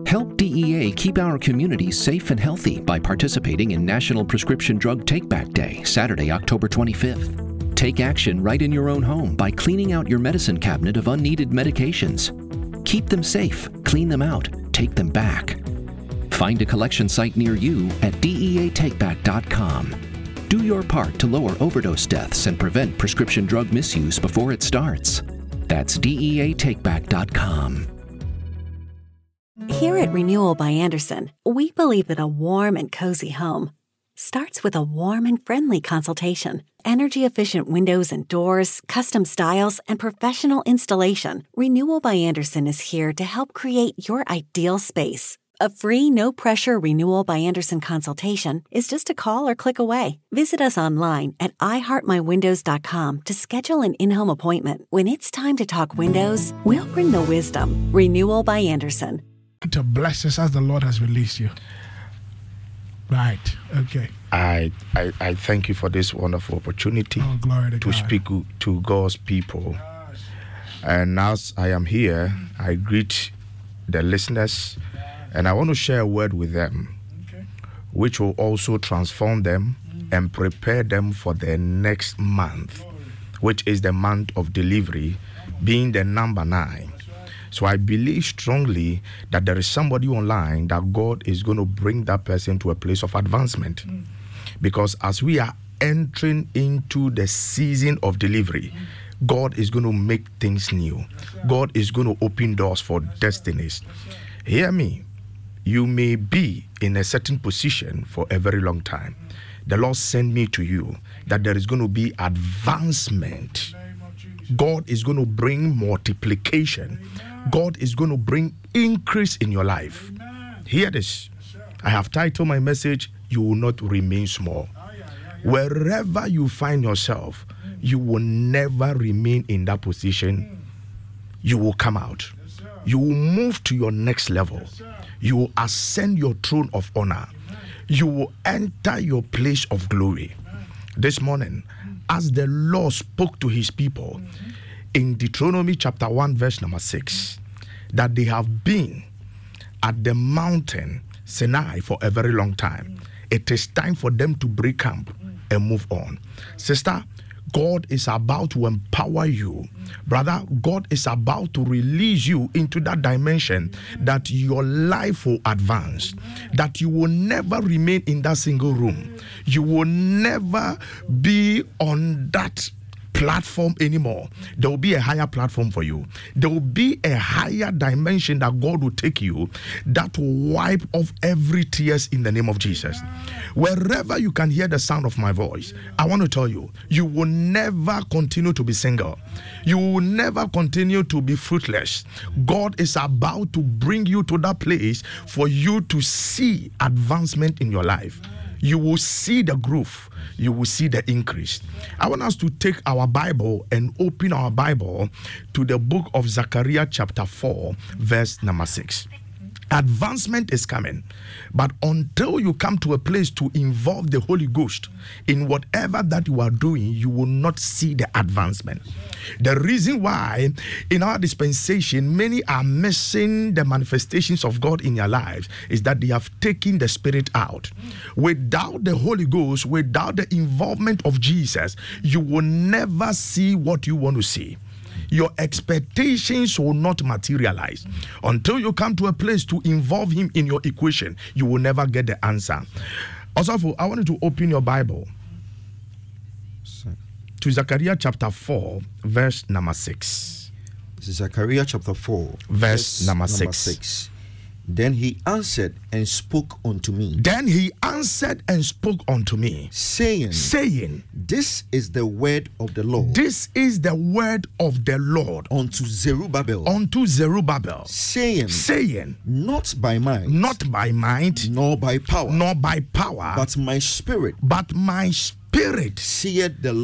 Help DEA keep our communities safe and healthy by participating in National Prescription Drug Take-Back Day, Saturday, October 25th. Take action right in your own home by cleaning out your medicine cabinet of unneeded medications. Keep them safe, clean them out, take them back. Find a collection site near you at DEATakeback.com. Do your part to lower overdose deaths and prevent prescription drug misuse before it starts. That's DEATakeback.com. Here at Renewal by Andersen, we believe that a warm and cozy home starts with a warm and friendly consultation. Energy-efficient windows and doors, custom styles, and professional installation. Renewal by Andersen is here to help create your ideal space. A free, no-pressure Renewal by Andersen consultation is just a call or click away. Visit us online at iheartmywindows.com to schedule an in-home appointment. When it's time to talk windows, we'll bring the wisdom. Renewal by Andersen. To bless us as the Lord has released you. Right. Okay. I thank you for this wonderful opportunity to speak to God's people. And as I am here, I greet the listeners, and I want to share a word with them, which will also transform them and prepare them for the next month, which is the month of delivery, being the number 9. So I believe strongly that there is somebody online that God is going to bring that person to a place of advancement. Because as we are entering into the season of delivery, God is going to make things new. God is going to open doors for destinies. Hear me. You may be in a certain position for a very long time. The Lord sent me to you that there is going to be advancement. God is going to bring multiplication. God is going to bring increase in your life. Hear this. I have titled my message, You Will Not Remain Small. Wherever you find yourself, you will never remain in that position. You will come out. You will move to your next level. You will ascend your throne of honor. You will enter your place of glory. This morning, as the Lord spoke to his people in Deuteronomy chapter 1 verse number 6, that they have been at the mountain Sinai for a very long time. It is time for them to break camp and move on. Sister, God is about to empower you. Brother, God is about to release you into that dimension that your life will advance, that you will never remain in that single room. You will never be on that platform anymore. There will be a higher platform for you. There will be a higher dimension that God will take you that will wipe off every tears in the name of Jesus. Wherever you can hear the sound of my voice, I want to tell you, you will never continue to be single. You will never continue to be fruitless. God is about to bring you to that place for you to see advancement in your life. You will see the growth. You will see the increase. I want us to take our Bible and open our Bible to the book of Zechariah chapter 4, verse number 6. Advancement is coming, but until you come to a place to involve the Holy Ghost in whatever that you are doing, you will not see the advancement. The reason why in our dispensation many are missing the manifestations of God in their lives is that they have taken the Spirit out. Without the Holy Ghost, without the involvement of Jesus, you will never see what you want to see. Your expectations will not materialize. Until you come to a place to involve him in your equation, you will never get the answer. Also, I want you to open your Bible to Zechariah chapter 4, verse number 6. Zechariah chapter 4, verse number 6. Then he answered and spoke unto me. Saying, This is the word of the Lord. This is the word of the Lord unto Zerubbabel. Saying, Not by might, nor by power, but my spirit, saith the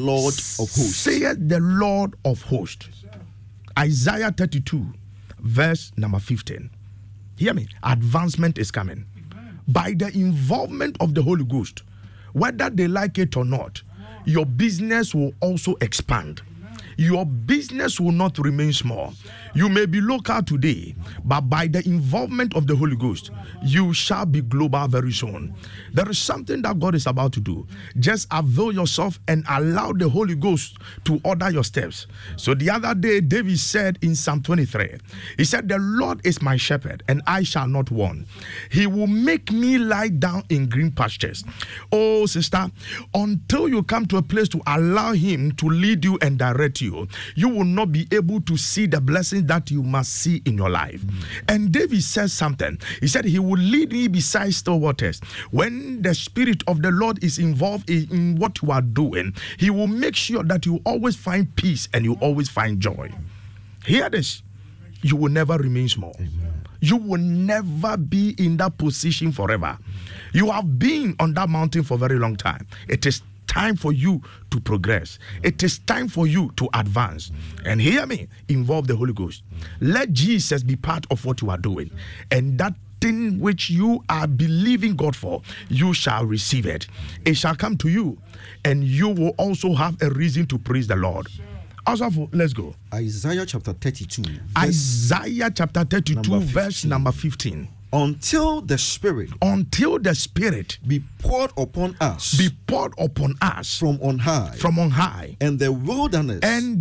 Lord of hosts. Isaiah 32, verse number 15. Hear me. Advancement is coming. By the involvement of the Holy Ghost, whether they like it or not, your business will also expand. your business will not remain small. You may be local today, but by the involvement of the Holy Ghost, you shall be global very soon. There is something that God is about to do. Just avail yourself and allow the Holy Ghost to order your steps. So the other day, David said in Psalm 23, he said, the Lord is my shepherd, and I shall not want. He will make me lie down in green pastures. Oh, sister, until you come to a place to allow him to lead you and direct you, you will not be able to see the blessings that you must see in your life. And David says something. He said, he will lead me beside still waters. When the Spirit of the Lord is involved in what you are doing, he will make sure that you always find peace and you always find joy. Hear this. You will never remain small. You will never be in that position forever. You have been on that mountain for a very long time. It is time for you to progress. It is time for you to advance. And hear me, involve the Holy Ghost. Let Jesus be part of what you are doing. And that thing which you are believing God for, you shall receive it. It shall come to you, and you will also have a reason to praise the Lord. Also, let's go. Isaiah chapter 32. Isaiah chapter 32, verse number 15. Until the Spirit be poured upon us from on high, and the wilderness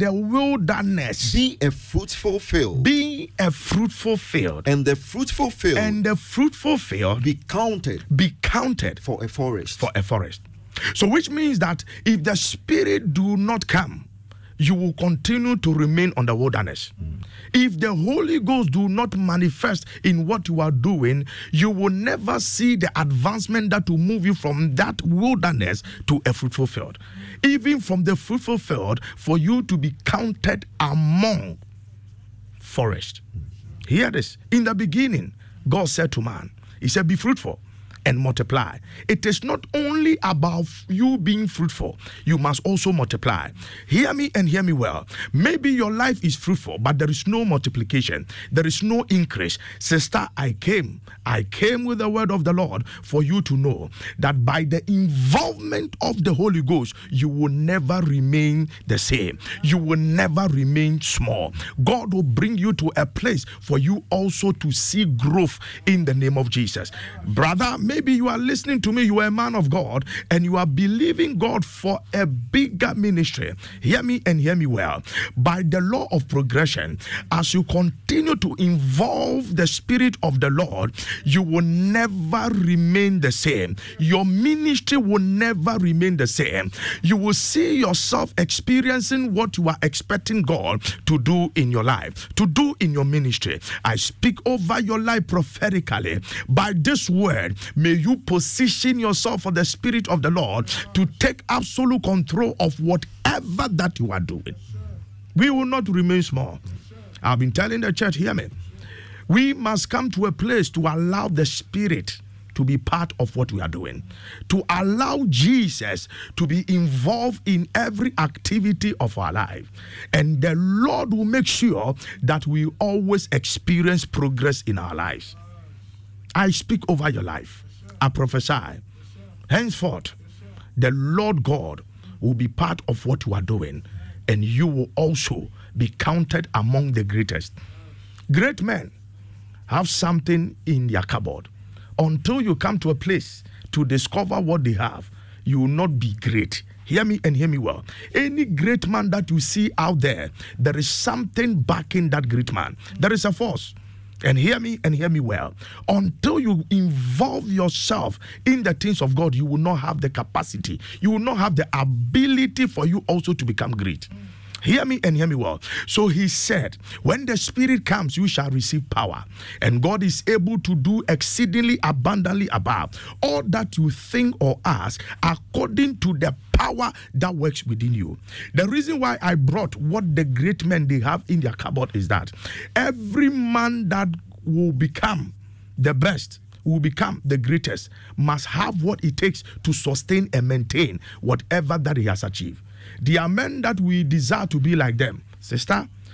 be a fruitful field, and the fruitful field be counted for a forest. So which means that if the Spirit do not come, you will continue to remain on the wilderness. If the Holy Ghost do not manifest in what you are doing, you will never see the advancement that will move you from that wilderness to a fruitful field. Even from the fruitful field, for you to be counted among forest. Hear this. In the beginning, God said to man, he said, be fruitful and multiply. It is not only about you being fruitful, you must also multiply. Hear me and hear me well. Maybe your life is fruitful, but there is no multiplication. There is no increase. Sister, I came with the word of the Lord for you to know that by the involvement of the Holy Ghost, you will never remain the same. You will never remain small. God will bring you to a place for you also to see growth in the name of Jesus. Brother, maybe you are listening to me, you are a man of God, and you are believing God for a bigger ministry. Hear me and hear me well. By the law of progression, as you continue to involve the Spirit of the Lord, you will never remain the same. Your ministry will never remain the same. You will see yourself experiencing what you are expecting God to do in your life, to do in your ministry. I speak over your life prophetically. By this word, may you position yourself for the Spirit of the Lord to take absolute control of whatever that you are doing. We will not remain small. I've been telling the church, hear me. We must come to a place to allow the Spirit to be part of what we are doing, to allow Jesus to be involved in every activity of our life. And the Lord will make sure that we always experience progress in our lives. I speak over your life. I prophesy. Henceforth, the Lord God will be part of what you are doing, and you will also be counted among the greatest. Great men have something in their cupboard. Until you come to a place to discover what they have, you will not be great. Hear me and hear me well. Any great man that you see out there, there is something backing that great man. There is a force. And hear me well. Until you involve yourself in the things of God, you will not have the capacity. You will not have the ability for you also to become great. Hear me and hear me well. So he said, when the Spirit comes, you shall receive power. And God is able to do exceedingly abundantly above all that you think or ask, according to the power that works within you. The reason why I brought what the great men they have in their cupboard is that every man that will become the best, will become the greatest, must have what it takes to sustain and maintain whatever that he has achieved. There are men that we desire to be like them. Sister,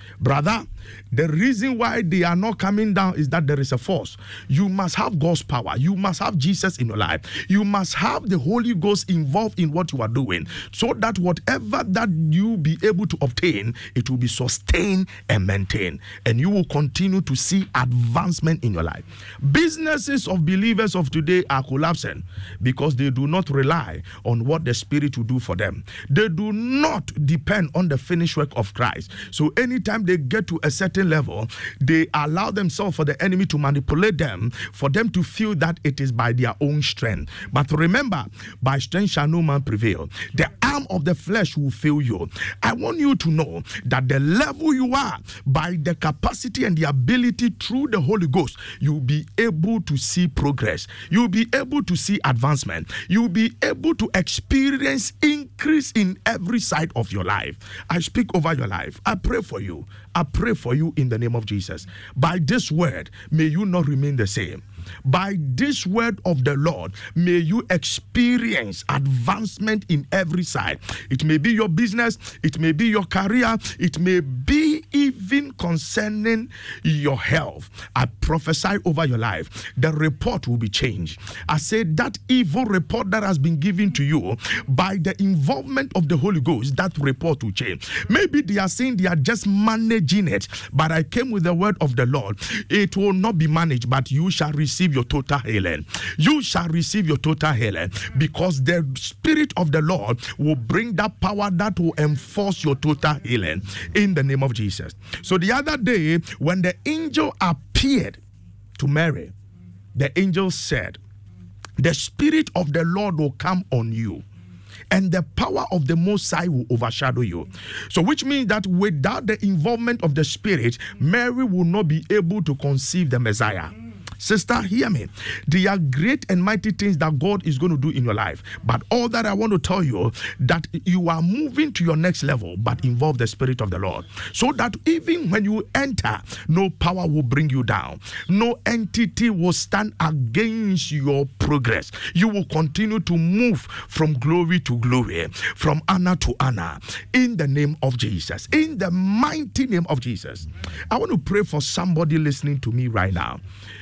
Brother, the reason why they are not coming down is that there is a force. You must have God's power. You must have Jesus in your life. You must have the Holy Ghost involved in what you are doing, so that whatever that you be able to obtain, it will be sustained and maintained, and you will continue to see advancement in your life. Businesses of believers of today are collapsing because they do not rely on what the Spirit will do for them. They do not depend on the finished work of Christ. So anytime they get to a certain level, they allow themselves for the enemy to manipulate them, for them to feel that it is by their own strength. But remember, by strength shall no man prevail. The arm of the flesh will fail you. I want you to know that the level you are, by the capacity and the ability through the Holy Ghost, you'll be able to see progress. You'll be able to see advancement. You'll be able to experience increase in every side of your life. I speak over your life. I pray for you. I pray for you in the name of Jesus. By this word, may you not remain the same. By this word of the Lord, may you experience advancement in every side. It may be your business, it may be your career, it may be even concerning your health. I prophesy over your life, the report will be changed. I say that evil report that has been given to you, by the involvement of the Holy Ghost, that report will change. Maybe they are saying they are just managing it, but I came with the word of the Lord. It will not be managed, but you shall receive your total healing. You shall receive your total healing, because the Spirit of the Lord will bring that power that will enforce your total healing in the name of Jesus. So the other day, when the angel appeared to Mary, the angel said, the Spirit of the Lord will come on you, and the power of the Most High will overshadow you. So which means that without the involvement of the Spirit, Mary will not be able to conceive the Messiah. Sister, hear me. There are great and mighty things that God is going to do in your life. But all that I want to tell you, that you are moving to your next level, but involve the Spirit of the Lord. So that even when you enter, no power will bring you down. No entity will stand against your progress. You will continue to move from glory to glory, from honor to honor, in the name of Jesus. In the mighty name of Jesus. I want to pray for somebody listening to me right now.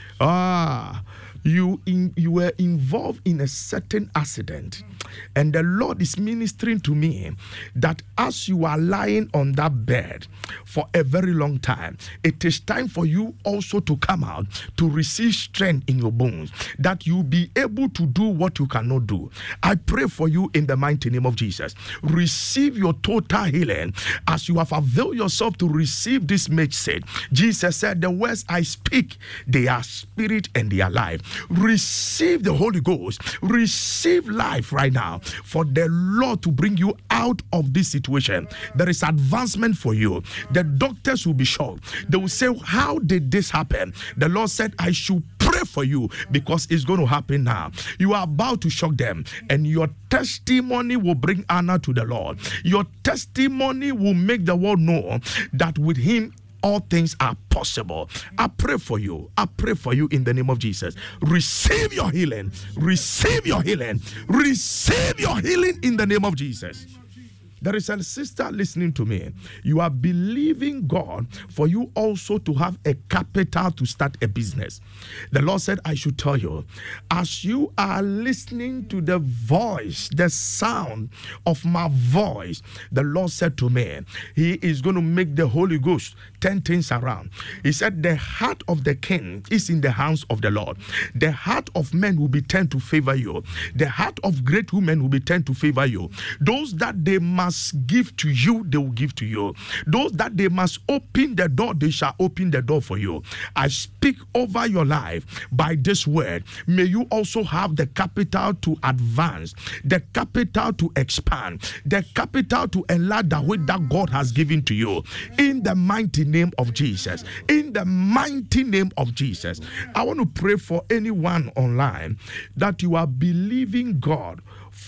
You were involved in a certain accident, and the Lord is ministering to me that as you are lying on that bed for a very long time, it is time for you also to come out to receive strength in your bones, that you be able to do what you cannot do. I pray for you in the mighty name of Jesus. Receive your total healing as you have availed yourself to receive this message. Jesus said, the words I speak, they are spirit and they are life. Receive the Holy Ghost. Receive life right now for the Lord to bring you out of this situation. There is advancement for you. The doctors will be shocked. They will say, how did this happen? The Lord said, I should pray for you because it's going to happen now. You are about to shock them, and your testimony will bring honor to the Lord. Your testimony will make the world know that with Him all things are possible. I pray for you. I pray for you in the name of Jesus. Receive your healing. Receive your healing. Receive your healing in the name of Jesus. There is a sister listening to me. You are believing God for you also to have a capital to start a business. The Lord said, I should tell you, as you are listening to the voice, the sound of my voice, the Lord said to me, He is going to make the Holy Ghost turn things around. He said, the heart of the king is in the hands of the Lord. The heart of men will be turned to favor you. The heart of great women will be turned to favor you. Those that they must give to you, they will give to you. Those that they must open the door, they shall open the door for you. I speak over your life by this word. May you also have the capital to advance, the capital to expand, the capital to enlarge the way that God has given to you. In the mighty name of Jesus. In the mighty name of Jesus. I want to pray for anyone online that you are believing God for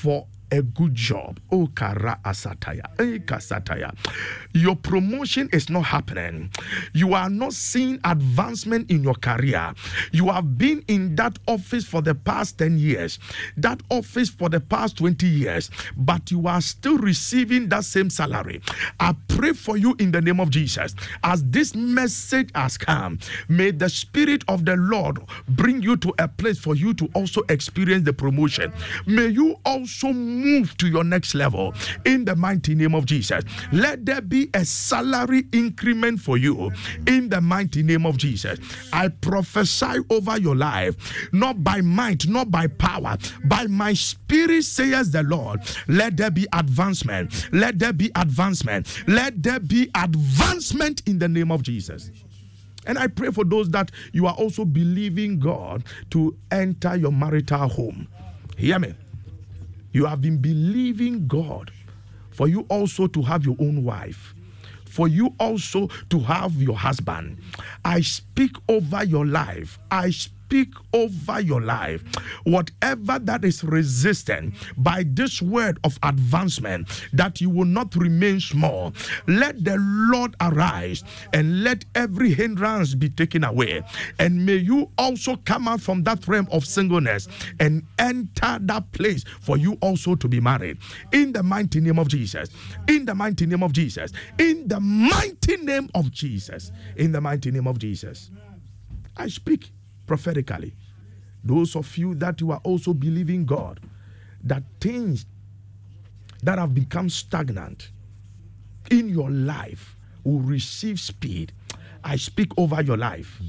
a good job. Oh, Kara Asataya. Kasataya. Your promotion is not happening. You are not seeing advancement in your career. You have been in that office for the past 10 years, that office for the past 20 years, but you are still receiving that same salary. I pray for you in the name of Jesus. As this message has come, may the Spirit of the Lord bring you to a place for you to also experience the promotion. May you also move to your next level in the mighty name of Jesus. Let there be a salary increment for you in the mighty name of Jesus. I prophesy over your life, not by might, not by power, by my spirit, says the Lord. Let there be advancement. Let there be advancement. Let there be advancement in the name of Jesus. And I pray for those that you are also believing God to enter your marital home. Hear me. You have been believing God for you also to have your own wife, for you also to have your husband. I speak over your life. I speak over your life. Whatever that is resistant by this word of advancement, that you will not remain small. Let the Lord arise and let every hindrance be taken away. And may you also come out from that realm of singleness and enter that place for you also to be married. In the mighty name of Jesus. In the mighty name of Jesus. In the mighty name of Jesus. In the mighty name of Jesus. I speak prophetically. Those of you that you are also believing God, that things that have become stagnant in your life will receive speed. I speak over your life.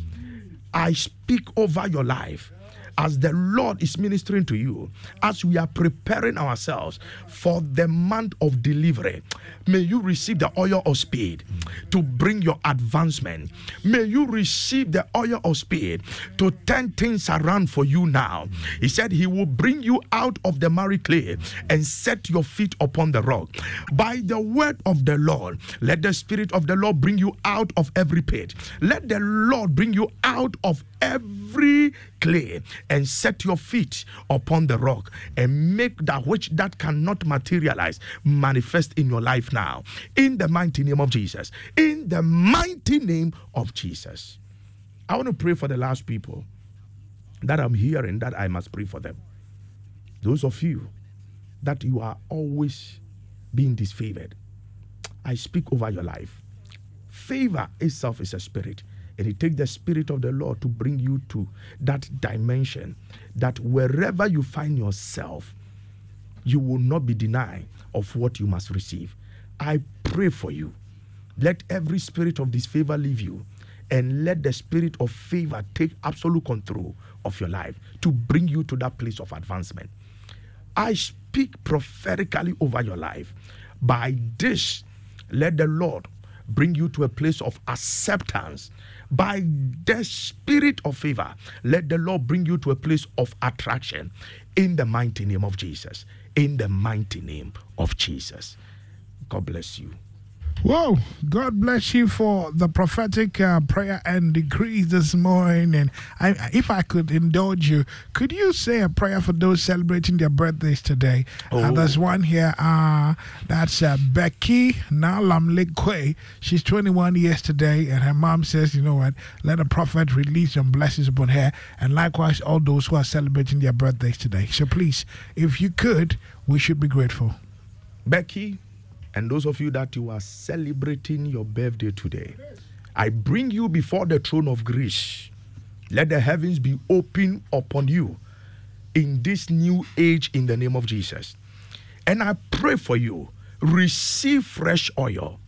I speak over your life. As the Lord is ministering to you, as we are preparing ourselves for the month of delivery, may you receive the oil of speed to bring your advancement. May you receive the oil of speed to turn things around for you now. He said he will bring you out of the miry clay and set your feet upon the rock. By the word of the Lord, let the Spirit of the Lord bring you out of every pit. Let the Lord bring you out of every clay and set your feet upon the rock and make that which that cannot materialize manifest in your life now. In the mighty name of Jesus. In the mighty name of Jesus. I want to pray for the last people that I'm hearing that I must pray for them. Those of you that you are always being disfavored, I speak over your life. Favor itself is a spirit. And it takes the Spirit of the Lord to bring you to that dimension that wherever you find yourself, you will not be denied of what you must receive. I pray for you. Let every spirit of disfavor leave you, and let the spirit of favor take absolute control of your life to bring you to that place of advancement. I speak prophetically over your life. By this, let the Lord bring you to a place of acceptance. By the spirit of favor, let the Lord bring you to a place of attraction. In the mighty name of Jesus. In the mighty name of Jesus. God bless you. Whoa, God bless you for the prophetic prayer and decree this morning. And if I could indulge you, could you say a prayer for those celebrating their birthdays today? There's one here, that's Becky Nalamlekwe. She's 21 years today, and her mom says, you know what, let the prophet release some blessings upon her, and likewise all those who are celebrating their birthdays today. So please, if you could, we should be grateful. Becky, and those of you that you are celebrating your birthday today, I bring you before the throne of grace. Let the heavens be open upon you in this new age in the name of Jesus. And I pray for you, receive fresh oil,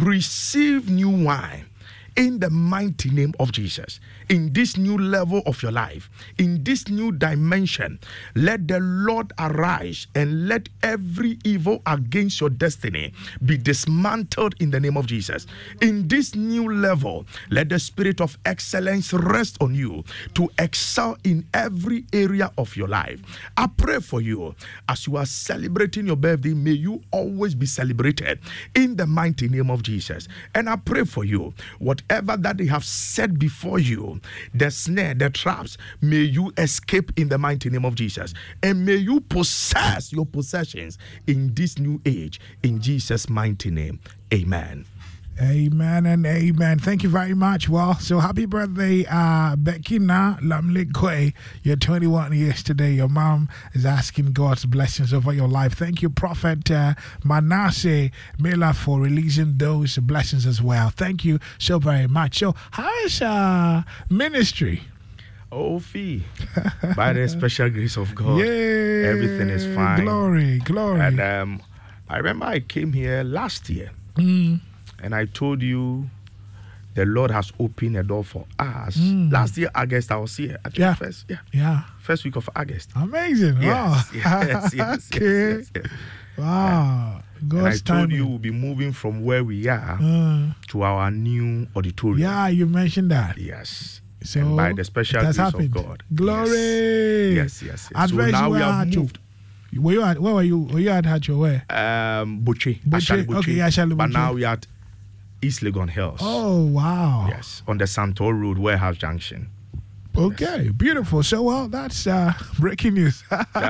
receive new wine in the mighty name of Jesus. In this new level of your life, in this new dimension, let the Lord arise and let every evil against your destiny be dismantled in the name of Jesus. In this new level, let the spirit of excellence rest on you to excel in every area of your life. I pray for you as you are celebrating your birthday, may you always be celebrated in the mighty name of Jesus. And I pray for you, whatever whatever that they have set before you, the snare, the traps, may you escape in the mighty name of Jesus. And may you possess your possessions in this new age, in Jesus' mighty name. Amen. Amen and amen. Thank you very much. Well, so happy birthday, Bekina Lamlik Kwe. You're 21 years today. Your mom is asking God's blessings over your life. Thank you, Prophet Manasseh Mela, for releasing those blessings as well. Thank you so very much. So, how is ministry? Oh, fee. By the special grace of God, everything is fine. Glory. And I remember I came here last year. And I told you the Lord has opened a door for us. Last year, August, I was here. I think first week of August. Amazing. Yes, wow. Yes. Wow. God's and I told you we'll be moving from where we are to our new auditorium. Yeah, you mentioned that. Yes. So and by the special grace of God. Glory. Yes. So now we have moved. Where were you? Were you at Hacho? Where? Buche. Okay, Ashali But now we are at East Legon Hills. Oh, wow. Yes, on the Santor Road, Warehouse Junction. Okay, yes. Beautiful. So, well, that's breaking news.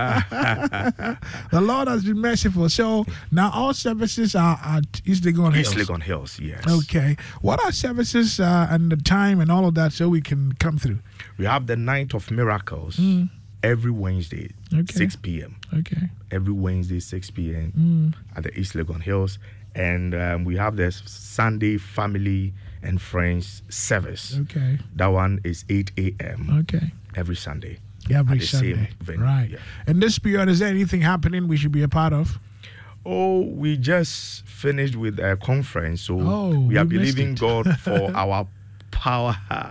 The Lord has been merciful. So, now all services are at East Legon Hills. East Legon Hills, yes. Okay. What are services and the time and all of that so we can come through? We have the Night of Miracles every Wednesday, 6 p.m. Okay. Every Wednesday, 6 p.m. At the East Legon Hills. And we have the Sunday Family and Friends service. Okay. That one is 8 a.m. Okay. Every Sunday. Every Sunday. Same venue. Right. Yeah. In this period, is there anything happening we should be a part of? Oh, we just finished with a conference. So we are believing God for our power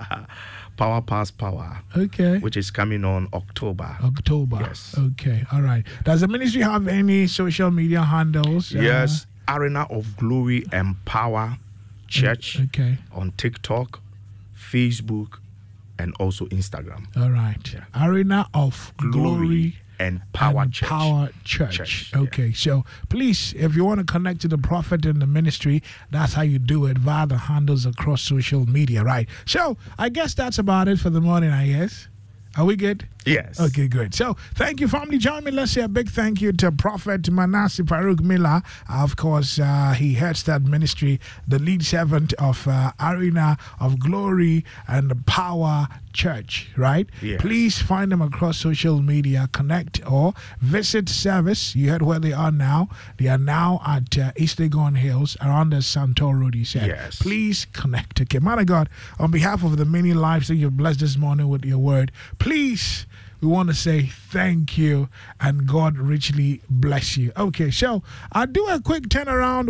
past power. Okay. Which is coming on October. Yes. Okay. All right. Does the ministry have any social media handles? Yes. Arena of Glory and Power Church on TikTok, Facebook, and also Instagram. All right. Yeah. Arena of Glory and Power Church. Power Church. Okay. So please, if you want to connect to the prophet and the ministry, that's how you do it via the handles across social media, right? So I guess that's about it for the morning, I guess. Are we good? Yes. Okay, good. So, thank you, family. Join me. Let's say a big thank you to Prophet Manasseh Farouk Miller. Of course, he heads that ministry, the lead servant of Arena of Glory and Power Church, right? Yes. Please find them across social media, connect or visit service. You heard where they are now. They are now at East Legon Hills around the Santor Road, he said. Yes. Please connect. Okay, man of God, on behalf of the many lives that you've blessed this morning with your word, please, we want to say thank you and God richly bless you. Okay, so I'll do a quick turnaround.